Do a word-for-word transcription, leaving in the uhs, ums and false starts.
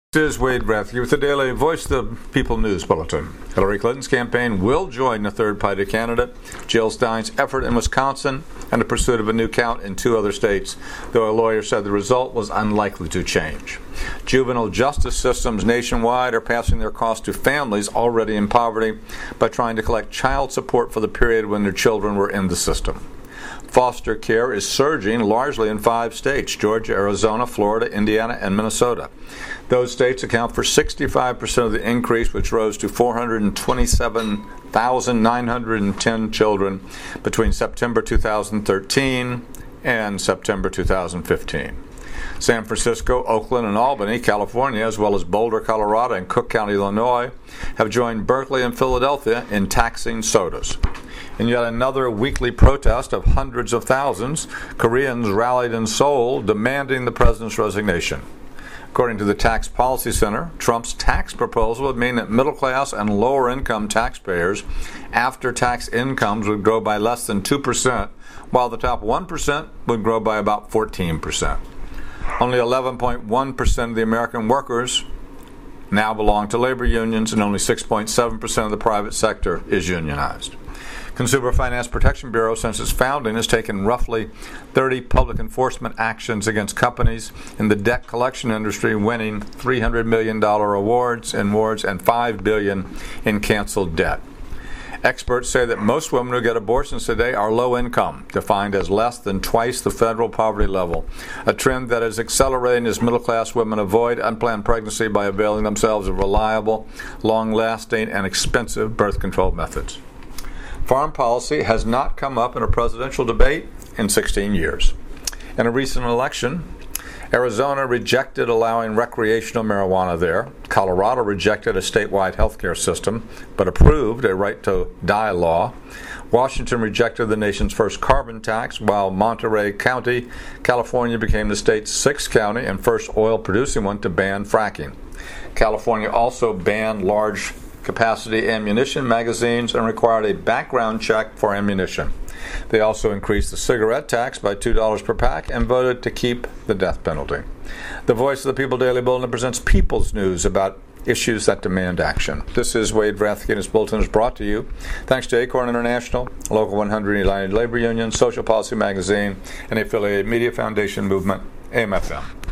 This is Wade Rathke with the Daily Voice of the People News Bulletin. Hillary Clinton's campaign will join the third-party candidate, Jill Stein's effort in Wisconsin and the pursuit of a new count in two other states, though a lawyer said the result was unlikely to change. Juvenile justice systems nationwide are passing their costs to families already in poverty by trying to collect child support for the period when their children were in the system. Foster care is surging largely in five states: Georgia, Arizona, Florida, Indiana, and Minnesota. Those states account for sixty-five percent of the increase, which rose to four hundred twenty-seven thousand nine hundred ten children between September two thousand thirteen and September two thousand fifteen. San Francisco, Oakland, and Albany, California, as well as Boulder, Colorado, and Cook County, Illinois, have joined Berkeley and Philadelphia in taxing sodas. In yet another weekly protest of hundreds of thousands, Koreans rallied in Seoul demanding the president's resignation. According to the Tax Policy Center, Trump's tax proposal would mean that middle-class and lower-income taxpayers' after-tax incomes would grow by less than two percent, while the top one percent would grow by about fourteen percent. Only eleven point one percent of the American workers now belong to labor unions, and only six point seven percent of the private sector is unionized. Consumer Finance Protection Bureau, since its founding, has taken roughly thirty public enforcement actions against companies in the debt collection industry, winning three hundred million dollars awards and awards and five billion dollars in canceled debt. Experts say that most women who get abortions today are low income, defined as less than twice the federal poverty level, a trend that is accelerating as middle-class women avoid unplanned pregnancy by availing themselves of reliable, long-lasting, and expensive birth control methods. Foreign policy has not come up in a presidential debate in sixteen years. In a recent election, Arizona rejected allowing recreational marijuana there. Colorado rejected a statewide health care system, but approved a right-to-die law. Washington rejected the nation's first carbon tax, while Monterey County, California, became the state's sixth county and first oil-producing one to ban fracking. California also banned large capacity ammunition magazines and required a background check for ammunition. They also increased the cigarette tax by two dollars per pack and voted to keep the death penalty. The Voice of the People Daily Bulletin presents People's News about issues that demand action. This is Wade Rathke, and this bulletin is brought to you thanks to Acorn International, Local one hundred United Labor Union, Social Policy Magazine, and the affiliated Media Foundation Movement, A M F M.